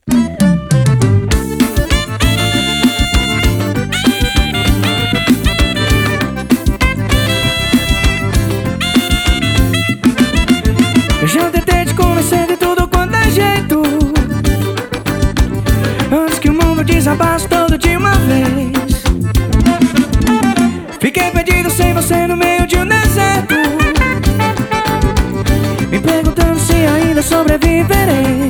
Eu já tentei te convencer de tudo quanto é jeito, antes que o mundo desabasse todo de uma vez. Fiquei perdido sem você no meio de um deserto, me perguntando se ainda sobreviverei.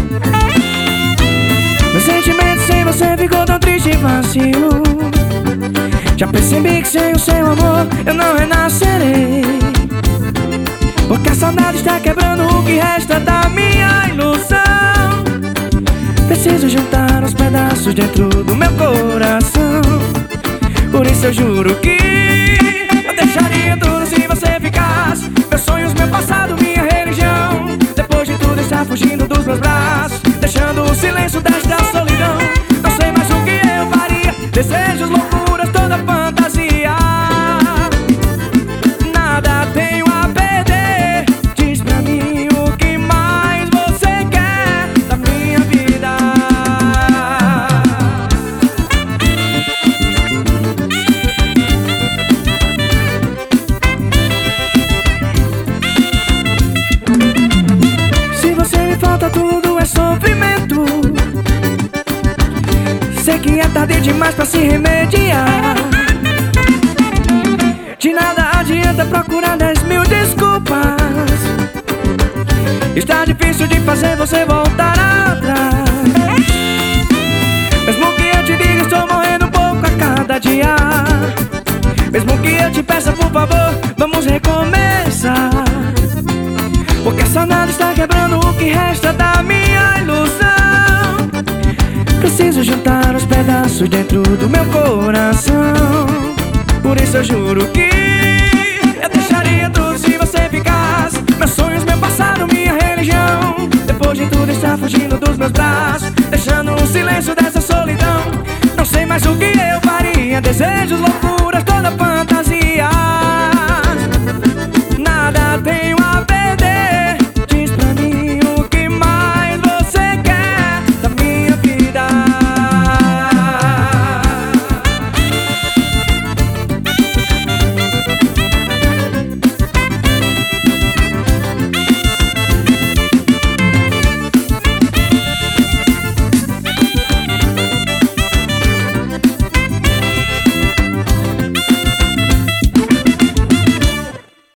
Meus sentimentos sem você ficou tão triste e vazio. Já percebi que sem o seu amor eu não renascerei, porque a saudade está quebrando o que resta da minha ilusão. Preciso juntar os pedaços dentro do meu coração. Por isso eu juro que eu deixaria tudo se você ficasse. Meus sonhos, meu passado, minha religião. Depois de tudo estar fugindo dos meus braços, deixando o silêncio desta solidão. Não sei mais o que eu faria. Desejos, loucuras, toda fantasia. Nada tenho a perder. Diz pra mim o que mais você quer da minha vida. Se você me falta, tudo é sofrimento. Sei que é tarde demais pra se remediar. De nada adianta procurar 10.000 desculpas. Está difícil de fazer você voltar atrás. Mesmo que eu te diga estou morrendo um pouco a cada dia, mesmo que eu te peça por favor, vamos recomeçar, porque a saudade está quebrando o que resta da minha ilusão. Preciso juntar os pedaços dentro do meu coração. Por isso eu juro que eu deixaria tudo se você ficasse. Meus sonhos, meu passado, minha religião. Depois de tudo estar fugindo dos meus braços, deixando o silêncio dessa solidão. Não sei mais o que eu faria. Desejos, loucuras, toda fantasia.